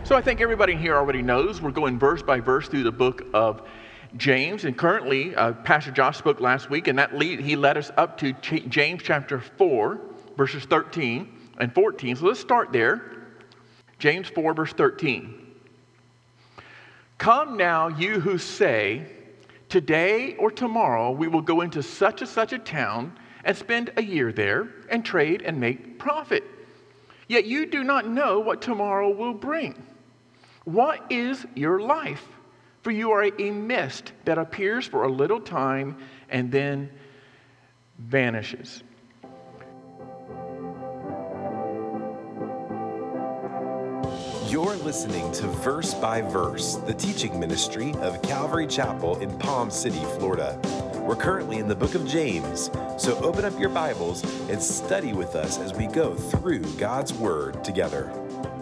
So I think everybody here already knows we're going verse by verse through the book of James. And currently, Pastor Josh spoke last week, and he led us up to James chapter 4, verses 13 and 14. So let's start there. James 4, verse 13. Come now, you who say, today or tomorrow we will go into such and such a town and spend a year there and trade and make profit. Yet you do not know what tomorrow will bring. What is your life? For you are a mist that appears for a little time and then vanishes. You're listening to Verse by Verse, the teaching ministry of Calvary Chapel in Palm City, Florida. We're currently in the book of James, so open up your Bibles and study with us as we go through God's Word together.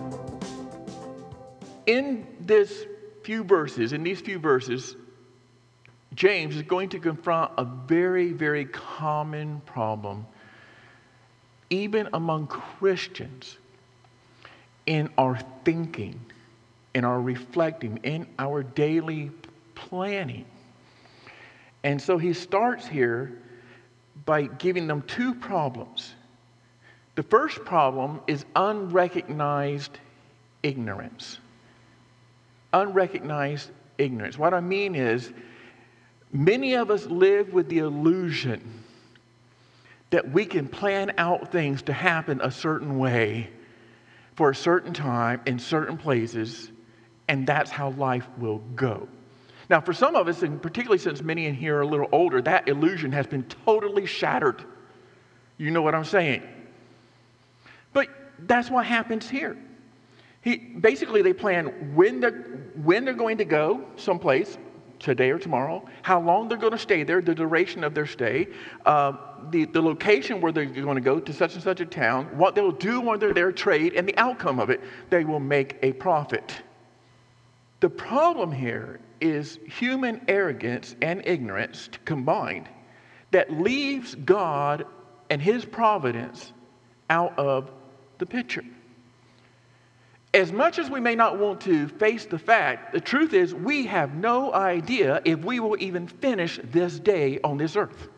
In these few verses, James is going to confront a very, very common problem, even among Christians, in our thinking, in our reflecting, in our daily planning. And so he starts here by giving them two problems. The first problem is unrecognized ignorance. Unrecognized ignorance. What I mean is, many of us live with the illusion that we can plan out things to happen a certain way for a certain time in certain places, and that's how life will go. Now, for some of us, and particularly since many in here are a little older, that illusion has been totally shattered. You know what I'm saying? But that's what happens here. Basically, they plan when they're going to go someplace, today or tomorrow, how long they're going to stay there, the duration of their stay, the location where they're going to go to such and such a town, what they'll do when they're there, trade, and the outcome of it. They will make a profit. The problem here is human arrogance and ignorance combined that leaves God and His providence out of the picture. As much as we may not want to face the fact, the truth is we have no idea if we will even finish this day on this earth.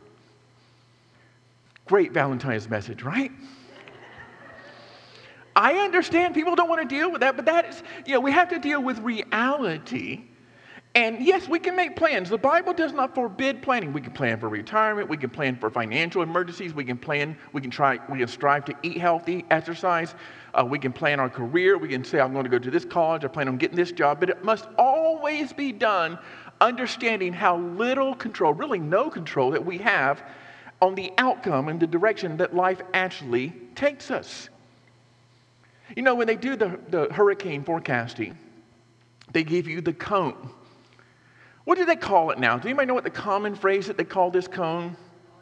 Great Valentine's message, right? I understand people don't want to deal with that, but that is, we have to deal with reality. And yes, we can make plans. The Bible does not forbid planning. We can plan for retirement. We can plan for financial emergencies. We can strive to eat healthy, exercise. We can plan our career. We can say, I'm going to go to this college. I plan on getting this job. But it must always be done understanding how little control, really no control, that we have on the outcome and the direction that life actually takes us. When they do the hurricane forecasting, they give you the cone. What do they call it now? Does anybody know what the common phrase that they call this cone?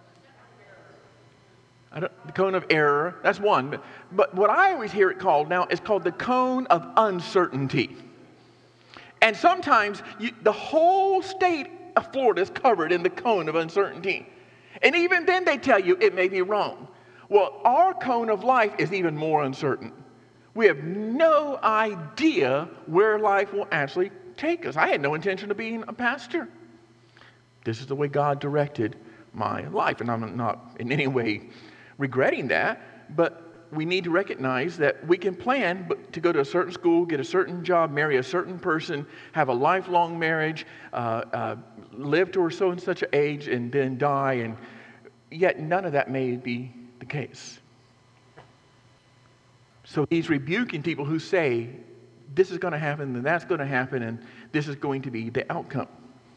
The cone of error. That's one. But what I always hear it called now is called the cone of uncertainty. And sometimes the whole state of Florida is covered in the cone of uncertainty. And even then they tell you it may be wrong. Well, our cone of life is even more uncertain. We have no idea where life will actually take us. I had no intention of being a pastor. This is the way God directed my life, and I'm not in any way regretting that, but we need to recognize that we can plan to go to a certain school, get a certain job, marry a certain person, have a lifelong marriage, live to so and such an age, and then die, and yet none of that may be the case. So he's rebuking people who say, this is going to happen, and that's going to happen, and this is going to be the outcome.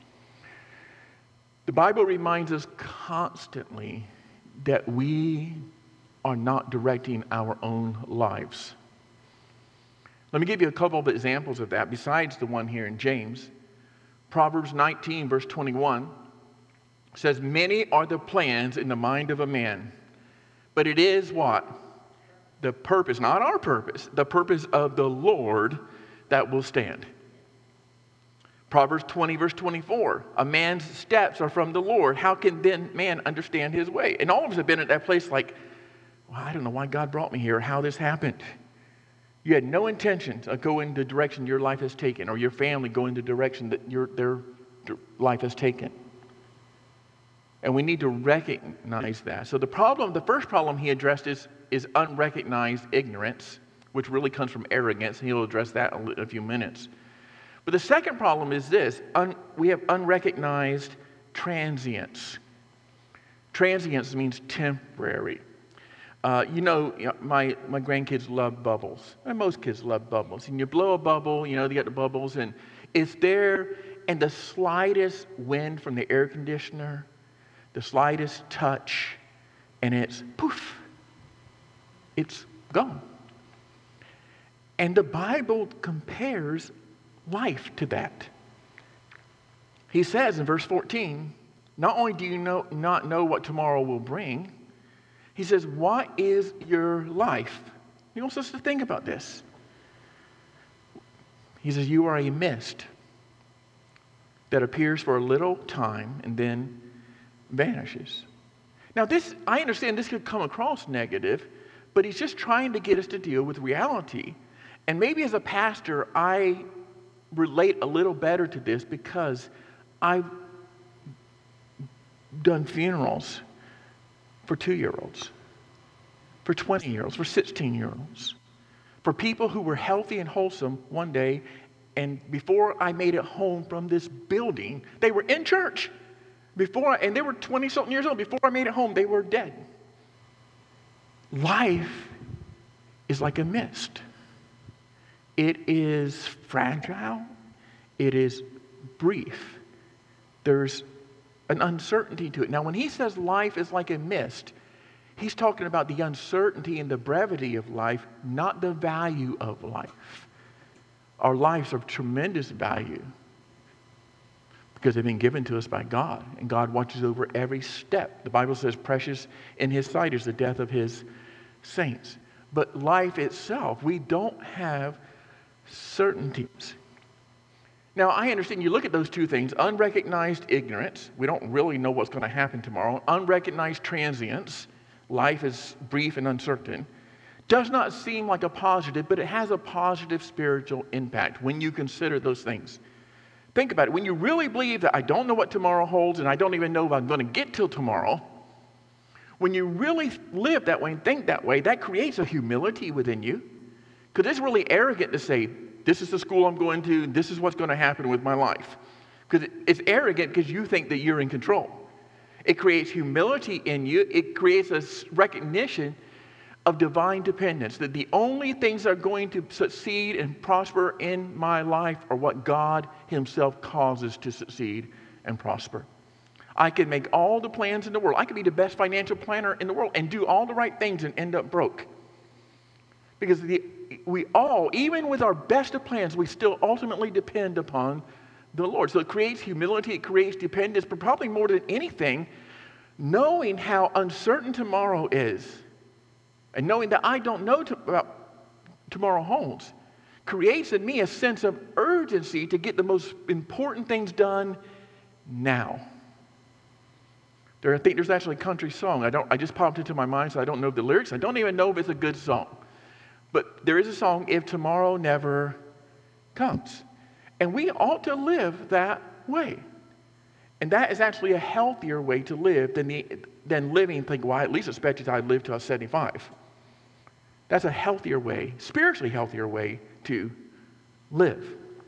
The Bible reminds us constantly that we are not directing our own lives. Let me give you a couple of examples of that besides the one here in James. Proverbs 19, verse 21 says, many are the plans in the mind of a man, but it is what? The purpose, not our purpose, the purpose of the Lord that will stand. Proverbs 20, verse 24, a man's steps are from the Lord. How can then man understand his way? And all of us have been at that place like, well, I don't know why God brought me here, or how this happened. You had no intentions of going the direction your life has taken, or your family going the direction that their life has taken. And we need to recognize that. So the first problem he addressed is unrecognized ignorance, which really comes from arrogance, and he'll address that in a few minutes. But the second problem is this: we have unrecognized transience. Transience means temporary. My grandkids love bubbles. And most kids love bubbles. And you blow a bubble, they get the bubbles, and it's there, and the slightest wind from the air conditioner, the slightest touch, and it's poof, it's gone. And the Bible compares life to that. He says in verse 14, not only do you not know what tomorrow will bring, he says, what is your life? He wants us to think about this. He says, you are a mist that appears for a little time and then vanishes. Now I understand this could come across negative, but he's just trying to get us to deal with reality. And maybe as a pastor, I relate a little better to this because I've done funerals for 2-year-olds, for 20-year-olds, for 16-year-olds, for people who were healthy and wholesome one day, and before I made it home from this building, they were in church. And they were 20-something years old. Before I made it home, they were dead. Life is like a mist. It is fragile. It is brief. There's an uncertainty to it. Now, when he says life is like a mist, he's talking about the uncertainty and the brevity of life, not the value of life. Our lives are of tremendous value because they've been given to us by God, and God watches over every step. The Bible says precious in his sight is the death of his saints. But life itself, we don't have certainties. Now, I understand you look at those two things, unrecognized ignorance, we don't really know what's going to happen tomorrow, unrecognized transience, life is brief and uncertain, does not seem like a positive, but it has a positive spiritual impact when you consider those things. Think about it. When you really believe that I don't know what tomorrow holds and I don't even know if I'm going to get till tomorrow, when you really live that way and think that way, that creates a humility within you. Because it's really arrogant to say, this is the school I'm going to, this is what's going to happen with my life. Because it's arrogant because you think that you're in control. It creates humility in you. It creates a recognition of divine dependence, that the only things that are going to succeed and prosper in my life are what God himself causes to succeed and prosper. I can make all the plans in the world. I can be the best financial planner in the world and do all the right things and end up broke. Because we all, even with our best of plans, we still ultimately depend upon the Lord. So it creates humility, it creates dependence, but probably more than anything, knowing how uncertain tomorrow is, and knowing that I don't know about tomorrow holds, creates in me a sense of urgency to get the most important things done now. I think there's actually a country song. I just popped into my mind, so I don't know the lyrics. I don't even know if it's a good song. But there is a song, If Tomorrow Never Comes. And we ought to live that way. And that is actually a healthier way to live than living and think, well, I at least expected I'd live till I was 75. That's a healthier way, spiritually healthier way to live.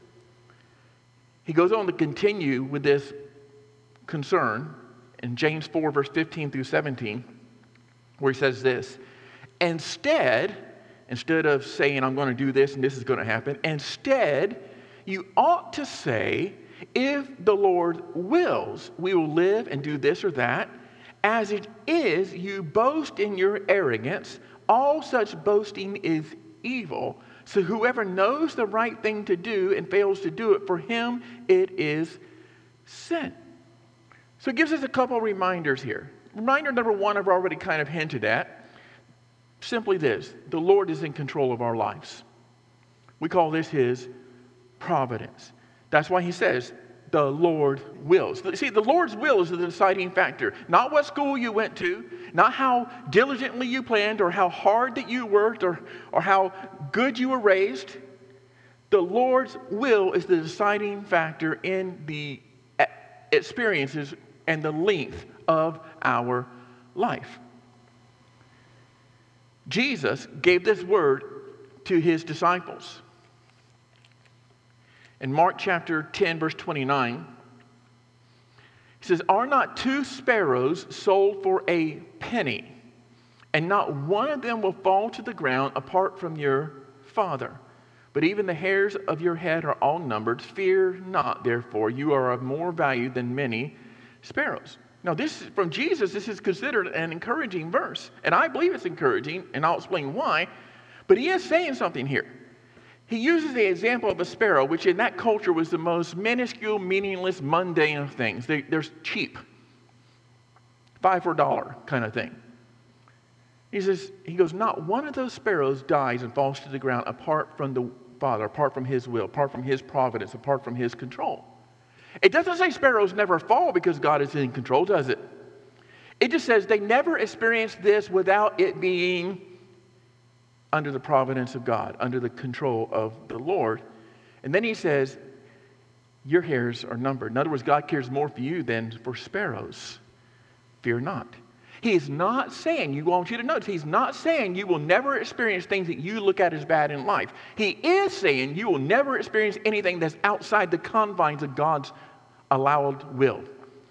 He goes on to continue with this concern in James 4, verse 15 through 17, where he says this, instead of saying, I'm going to do this and this is going to happen, instead, you ought to say, if the Lord wills, we will live and do this or that. As it is, you boast in your arrogance. All such boasting is evil. So whoever knows the right thing to do and fails to do it, for him it is sin. So it gives us a couple of reminders here. Reminder number one, I've already kind of hinted at. Simply this: the Lord is in control of our lives. We call this his providence. That's why he says, the Lord wills. See, the Lord's will is the deciding factor. Not what school you went to, not how diligently you planned or how hard that you worked or how good you were raised. The Lord's will is the deciding factor in the experiences and the length of our life. Jesus gave this word to his disciples. In Mark chapter 10, verse 29, he says, "Are not 2 sparrows sold for a penny, and not one of them will fall to the ground apart from your Father? But even the hairs of your head are all numbered. Fear not, therefore, you are of more value than many sparrows." Now, this is from Jesus. This is considered an encouraging verse, and I believe it's encouraging, and I'll explain why. But he is saying something here. He uses the example of a sparrow, which in that culture was the most minuscule, meaningless, mundane of things. They're cheap. 5 for $1 kind of thing. He goes, not one of those sparrows dies and falls to the ground apart from the Father, apart from his will, apart from his providence, apart from his control. It doesn't say sparrows never fall because God is in control, does it? It just says they never experience this without it being under the providence of God, under the control of the Lord. And then he says, your hairs are numbered. In other words, God cares more for you than for sparrows. Fear not. He's not saying, I want you to notice, he's not saying you will never experience things that you look at as bad in life. He is saying you will never experience anything that's outside the confines of God's allowed will,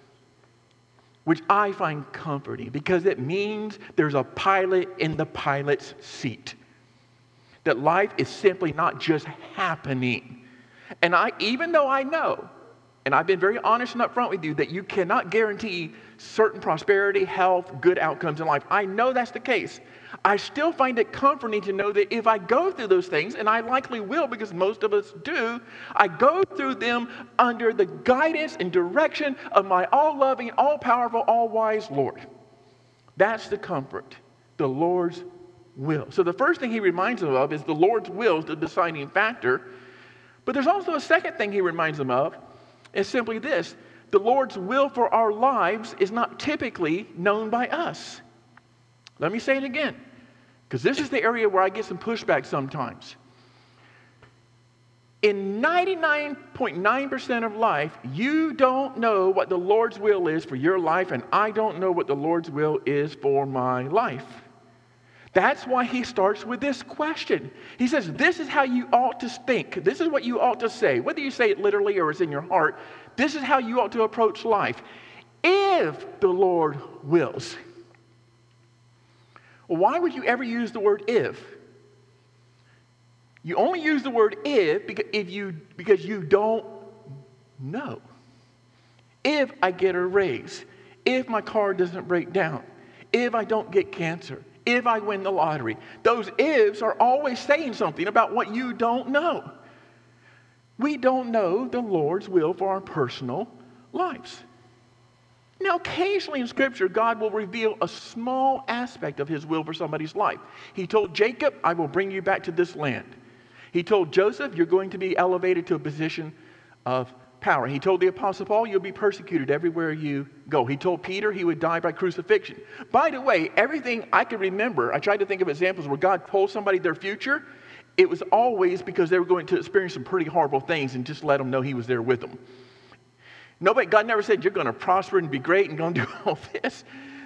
which I find comforting because it means there's a pilot in the pilot's seat. That life is simply not just happening. And even though I know, and I've been very honest and upfront with you, that you cannot guarantee certain prosperity, health, good outcomes in life. I know that's the case. I still find it comforting to know that if I go through those things, and I likely will because most of us do, I go through them under the guidance and direction of my all-loving, all-powerful, all-wise Lord. That's the comfort, the Lord's will. So the first thing he reminds them of is the Lord's will is the deciding factor. But there's also a second thing he reminds them of. It's simply this. The Lord's will for our lives is not typically known by us. Let me say it again, because this is the area where I get some pushback sometimes. In 99.9% of life, you don't know what the Lord's will is for your life, and I don't know what the Lord's will is for my life. That's why he starts with this question. He says, this is how you ought to think. This is what you ought to say. Whether you say it literally or it's in your heart, this is how you ought to approach life. If the Lord wills. Well, why would you ever use the word if? You only use the word if because you don't know. If I get a raise, if my car doesn't break down, if I don't get cancer, if I win the lottery. Those ifs are always saying something about what you don't know. We don't know the Lord's will for our personal lives. Now, occasionally in Scripture, God will reveal a small aspect of his will for somebody's life. He told Jacob, I will bring you back to this land. He told Joseph, you're going to be elevated to a position of power. He told the Apostle Paul, you'll be persecuted everywhere you go. He told Peter he would die by crucifixion. By the way, everything I can remember, I tried to think of examples where God told somebody their future. It was always because they were going to experience some pretty horrible things and just let them know he was there with them. God never said you're going to prosper and be great and going to do all this.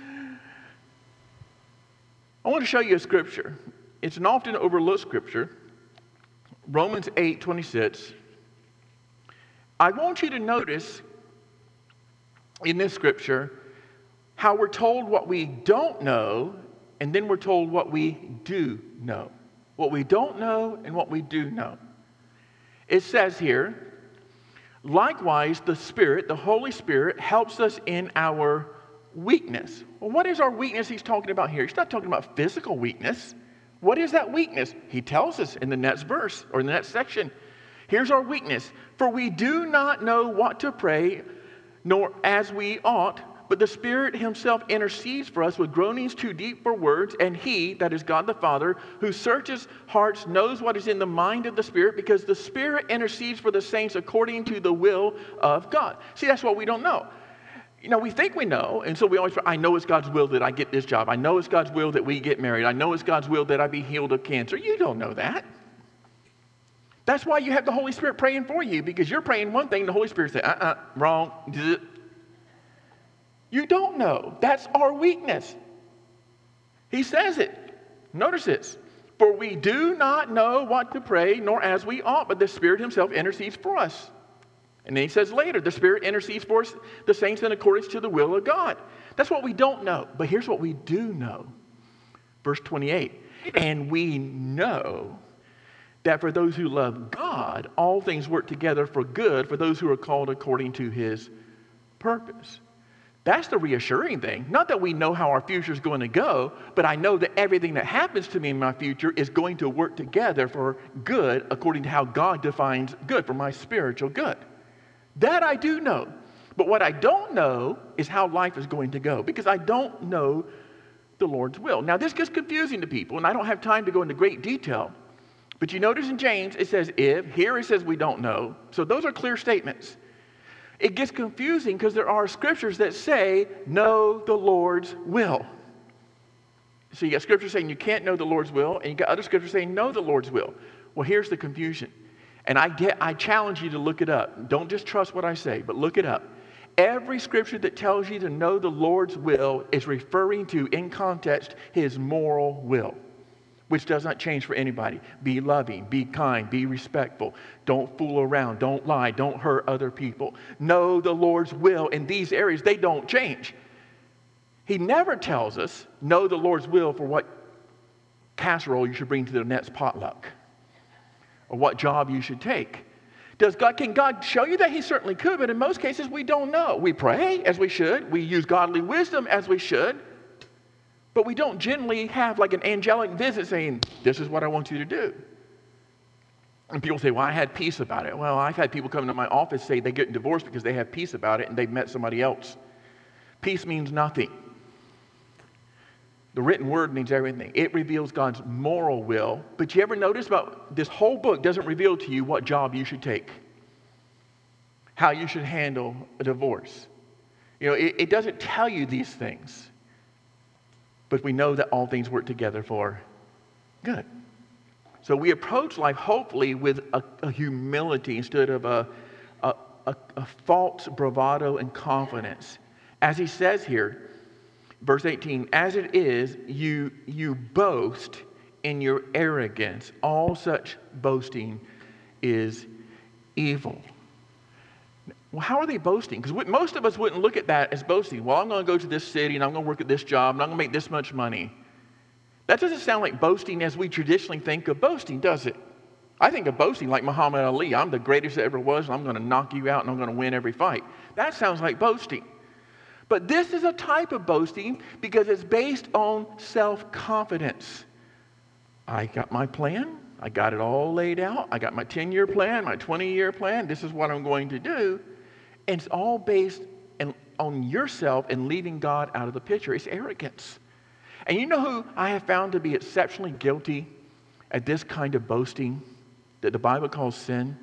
I want to show you a scripture. It's an often overlooked scripture. Romans 8:26. I want you to notice in this scripture how we're told what we don't know, and then we're told what we do know. What we don't know and what we do know. It says here, likewise, the Spirit, the Holy Spirit, helps us in our weakness. Well, what is our weakness he's talking about here? He's not talking about physical weakness. What is that weakness? He tells us in the next verse, or in the next section. Here's our weakness. For we do not know what to pray, nor as we ought, but the Spirit himself intercedes for us with groanings too deep for words, and he, that is God the Father, who searches hearts, knows what is in the mind of the Spirit, because the Spirit intercedes for the saints according to the will of God. See, that's what we don't know. We think we know, and so we always, I know it's God's will that I get this job. I know it's God's will that we get married. I know it's God's will that I be healed of cancer. You don't know that. That's why you have the Holy Spirit praying for you, because you're praying one thing, the Holy Spirit says, wrong. You don't know. That's our weakness. He says it. Notice this. For we do not know what to pray, nor as we ought, but the Spirit himself intercedes for us. And then he says later, the Spirit intercedes for us, the saints, in accordance to the will of God. That's what we don't know. But here's what we do know. Verse 28. And we know that for those who love God, all things work together for good for those who are called according to his purpose. That's the reassuring thing. Not that we know how our future is going to go, but I know that everything that happens to me in my future is going to work together for good according to how God defines good, for my spiritual good. That I do know. But what I don't know is how life is going to go, because I don't know the Lord's will. Now, this gets confusing to people, and I don't have time to go into great detail. But you notice in James, it says if. Here it says we don't know. So those are clear statements. It gets confusing because there are scriptures that say, know the Lord's will. So you got scripture saying you can't know the Lord's will, and you got other scriptures saying know the Lord's will. Well, here's the confusion. And I challenge you to look it up. Don't just trust what I say, but look it up. Every scripture that tells you to know the Lord's will is referring to, in context, his moral will, which does not change for anybody. Be loving, be kind, be respectful. Don't fool around, don't lie, don't hurt other people. Know the Lord's will in these areas. They don't change. He never tells us, know the Lord's will for what casserole you should bring to the next potluck, or what job you should take. Can God show you that? He certainly could, but in most cases we don't know. We pray as we should. We use godly wisdom as we should. But we don't generally have like an angelic visit saying, this is what I want you to do. And people say, well, I had peace about it. Well, I've had people come to my office say they get divorced because they have peace about it and they've met somebody else. Peace means nothing. The written word means everything. It reveals God's moral will. But you ever notice about this whole book doesn't reveal to you what job you should take, how you should handle a divorce. It doesn't tell you these things. But we know that all things work together for good. So we approach life hopefully with a humility instead of a false bravado and confidence. As he says here, verse 18, as it is, you boast in your arrogance. All such boasting is evil. Well, how are they boasting? Because most of us wouldn't look at that as boasting. Well, I'm going to go to this city, and I'm going to work at this job, and I'm going to make this much money. That doesn't sound like boasting as we traditionally think of boasting, does it? I think of boasting like Muhammad Ali. I'm the greatest that ever was, and I'm going to knock you out, and I'm going to win every fight. That sounds like boasting. But this is a type of boasting because it's based on self-confidence. I got my plan. I got it all laid out. I got my 10-year plan, my 20-year plan. This is what I'm going to do. And it's all based on yourself and leaving God out of the picture. It's arrogance. And you know who I have found to be exceptionally guilty at this kind of boasting that the Bible calls sin?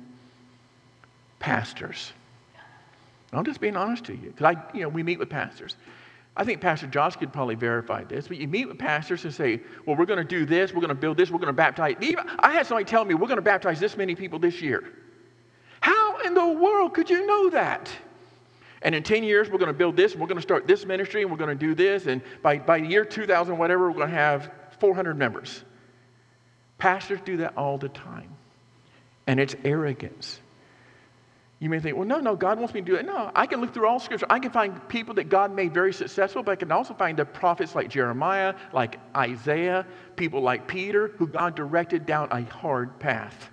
Pastors. I'm just being honest to you. Because we meet with pastors. I think Pastor Josh could probably verify this. But you meet with pastors and say, well, we're going to do this. We're going to build this. We're going to baptize. I had somebody tell me we're going to baptize this many people this year. How in the world could you know that? And in 10 years, we're going to build this, and we're going to start this ministry, and we're going to do this, and by year 2000, whatever, we're going to have 400 members. Pastors do that all the time. And it's arrogance. You may think, well, no, God wants me to do it. No, I can look through all Scripture. I can find people that God made very successful, but I can also find the prophets like Jeremiah, like Isaiah, people like Peter, who God directed down a hard path.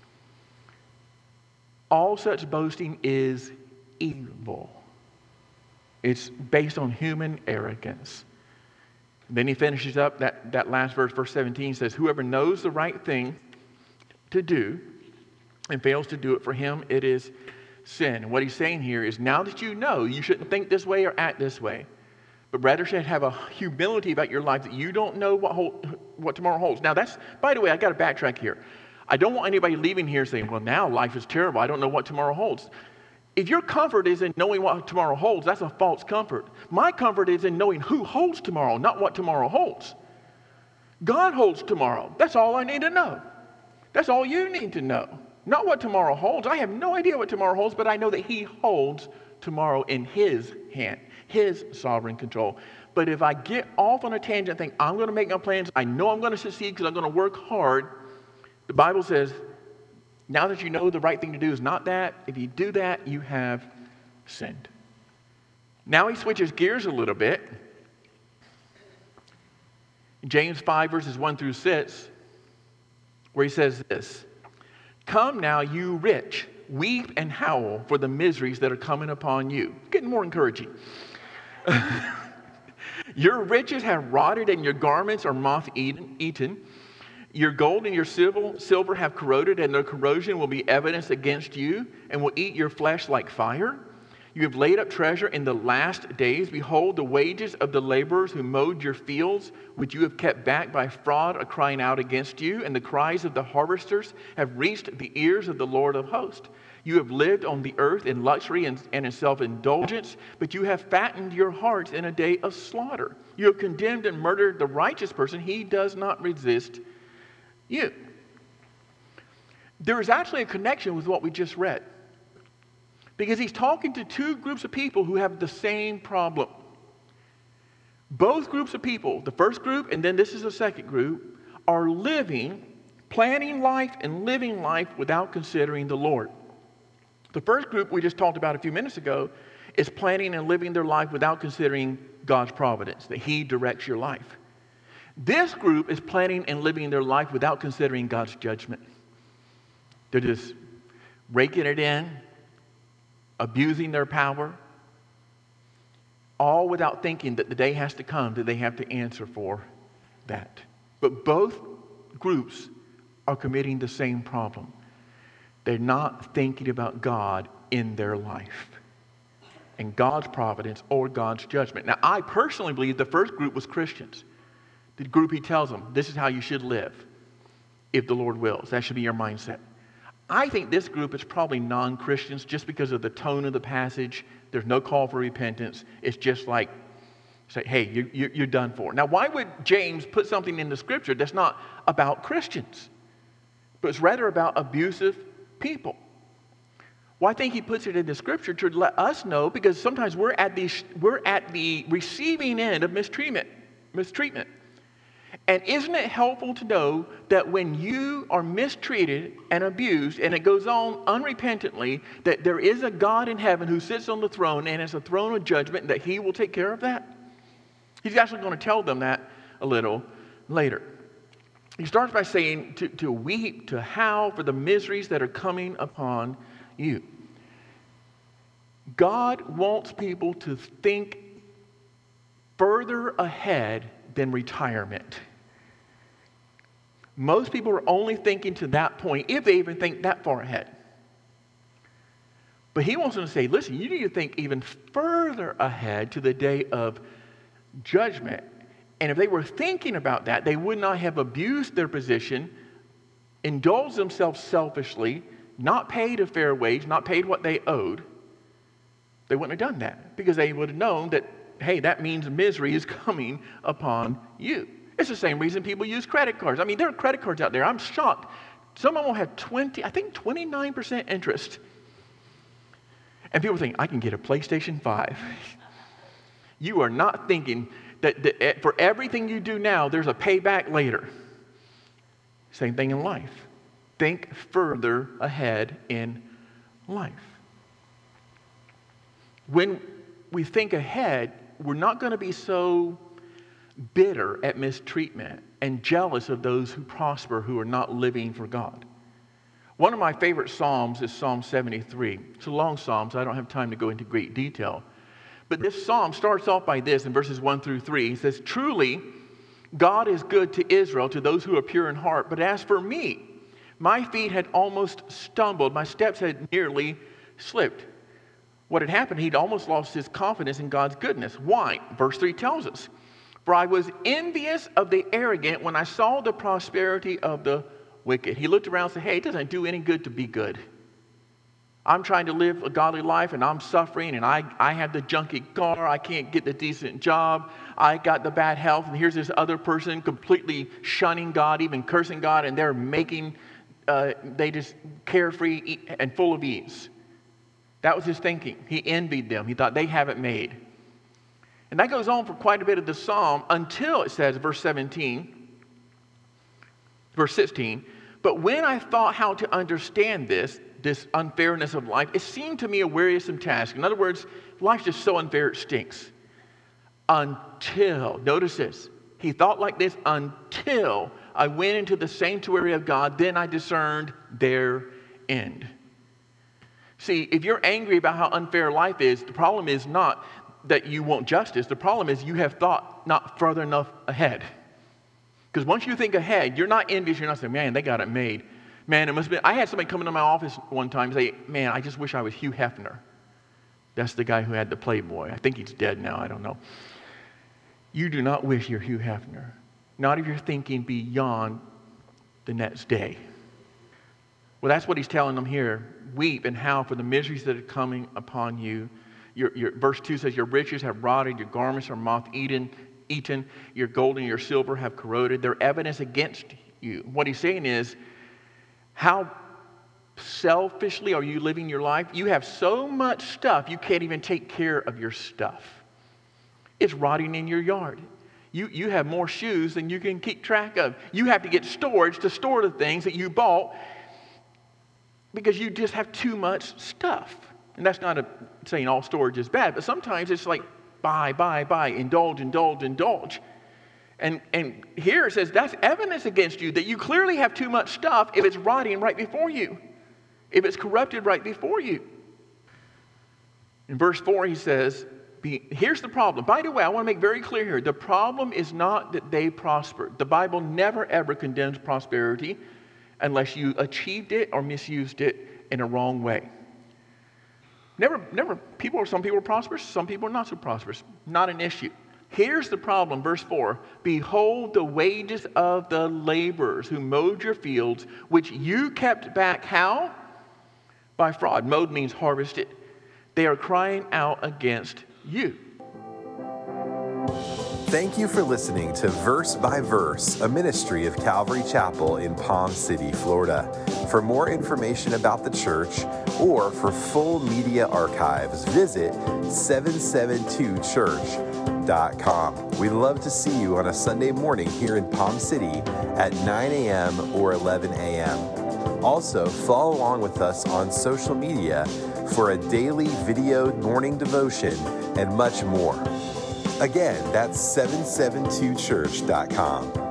All such boasting is evil. It's based on human arrogance. Then he finishes up that last verse, verse 17 says, whoever knows the right thing to do and fails to do it, for him it is sin. And what he's saying here is now that you know, you shouldn't think this way or act this way, but rather should have a humility about your life that you don't know what tomorrow holds. Now that's, by the way, I got to backtrack here. I don't want anybody leaving here saying, well, now life is terrible. I don't know what tomorrow holds. If your comfort is in knowing what tomorrow holds, that's a false comfort. My comfort is in knowing who holds tomorrow, not what tomorrow holds. God holds tomorrow. That's all I need to know. That's all you need to know. Not what tomorrow holds. I have no idea what tomorrow holds, but I know that He holds tomorrow in His hand, His sovereign control. But if I get off on a tangent and think, I'm going to make my plans, I know I'm going to succeed because I'm going to work hard, the Bible says, now that you know the right thing to do is not that, if you do that, you have sinned. Now he switches gears a little bit. James 5, verses 1 through 6, where he says this, come now, you rich, weep and howl for the miseries that are coming upon you. Getting more encouraging. Your riches have rotted and your garments are moth-eaten. Your gold and your silver have corroded, and their corrosion will be evidence against you and will eat your flesh like fire. You have laid up treasure in the last days. Behold, the wages of the laborers who mowed your fields, which you have kept back by fraud, are crying out against you, and the cries of the harvesters have reached the ears of the Lord of hosts. You have lived on the earth in luxury and in self-indulgence, but you have fattened your hearts in a day of slaughter. You have condemned and murdered the righteous person. He does not resist you. There is actually a connection with what we just read, because he's talking to two groups of people who have the same problem. Both groups of people, the first group and then this is the second group, are planning life and living life without considering the Lord. The first group we just talked about a few minutes ago is planning and living their life without considering God's providence, that He directs your life. This group is planning and living their life without considering God's judgment. They're just raking it in, abusing their power, all without thinking that the day has to come that they have to answer for that. But both groups are committing the same problem. They're not thinking about God in their life and God's providence or God's judgment. Now, I personally believe the first group was Christians. The group he tells them, this is how you should live if the Lord wills. That should be your mindset. I think this group is probably non-Christians just because of the tone of the passage. There's no call for repentance. It's just like, say, hey, you're done for. Now, why would James put something in the scripture that's not about Christians, but it's rather about abusive people? Well, I think he puts it in the scripture to let us know, because sometimes we're at the receiving end of mistreatment. And isn't it helpful to know that when you are mistreated and abused, and it goes on unrepentantly, that there is a God in heaven who sits on the throne, and it's a throne of judgment, and that He will take care of that? He's actually going to tell them that a little later. He starts by saying to weep, to howl for the miseries that are coming upon you. God wants people to think further ahead than retirement. Most people are only thinking to that point, if they even think that far ahead. But he wants them to say, listen, you need to think even further ahead to the day of judgment. And if they were thinking about that, they would not have abused their position, indulged themselves selfishly, not paid a fair wage, not paid what they owed. They wouldn't have done that, because they would have known that, hey, that means misery is coming upon you. It's the same reason people use credit cards. I mean, there are credit cards out there. I'm shocked. Some of them will have 29% interest. And people think, I can get a PlayStation 5. You are not thinking that for everything you do now, there's a payback later. Same thing in life. Think further ahead in life. When we think ahead, we're not going to be so bitter at mistreatment and jealous of those who prosper, who are not living for God. One of my favorite Psalms is Psalm 73. It's a long psalm, so I don't have time to go into great detail. But this psalm starts off by this in verses 1 through 3. He says, truly, God is good to Israel, to those who are pure in heart. But as for me, my feet had almost stumbled. My steps had nearly slipped. What had happened, he'd almost lost his confidence in God's goodness. Why? Verse 3 tells us, for I was envious of the arrogant when I saw the prosperity of the wicked. He looked around and said, hey, it doesn't do any good to be good. I'm trying to live a godly life and I'm suffering, and I have the junky car, I can't get the decent job, I got the bad health, and here's this other person completely shunning God, even cursing God, and they're they just carefree and full of ease. That was his thinking. He envied them. He thought they have it made. And that goes on for quite a bit of the psalm until it says, verse 16, but when I thought how to understand this unfairness of life, it seemed to me a wearisome task. In other words, life's just so unfair it stinks. Until, notice this, he thought like this until I went into the sanctuary of God, then I discerned their end. See, if you're angry about how unfair life is, the problem is not that you want justice. The problem is you have thought not further enough ahead. Because once you think ahead, you're not envious. You're not saying, man, they got it made. Man, it must be. I had somebody come into my office one time and say, man, I just wish I was Hugh Hefner. That's the guy who had the Playboy. I think he's dead now. I don't know. You do not wish you're Hugh Hefner. Not if you're thinking beyond the next day. Well, that's what he's telling them here. Weep and howl for the miseries that are coming upon you. Your verse 2 says, your riches have rotted, your garments are moth-eaten, your gold and your silver have corroded. They're evidence against you. What he's saying is, how selfishly are you living your life? You have so much stuff, you can't even take care of your stuff. It's rotting in your yard. You have more shoes than you can keep track of. You have to get storage to store the things that you bought because you just have too much stuff. And that's not saying all storage is bad, but sometimes it's like buy, indulge. And here it says that's evidence against you that you clearly have too much stuff if it's rotting right before you, if it's corrupted right before you. In verse 4 he says, here's the problem. By the way, I want to make very clear here, the problem is not that they prospered. The Bible never ever condemns prosperity unless you achieved it or misused it in a wrong way. Never. Some people are prosperous, some people are not so prosperous. Not an issue. Here's the problem, verse 4. Behold the wages of the laborers who mowed your fields, which you kept back how? By fraud. Mowed means harvested. They are crying out against you. Thank you for listening to Verse by Verse, a ministry of Calvary Chapel in Palm City, Florida. For more information about the church or for full media archives, visit 772church.com. We'd love to see you on a Sunday morning here in Palm City at 9 a.m. or 11 a.m. Also, follow along with us on social media for a daily videoed morning devotion and much more. Again, that's 772church.com.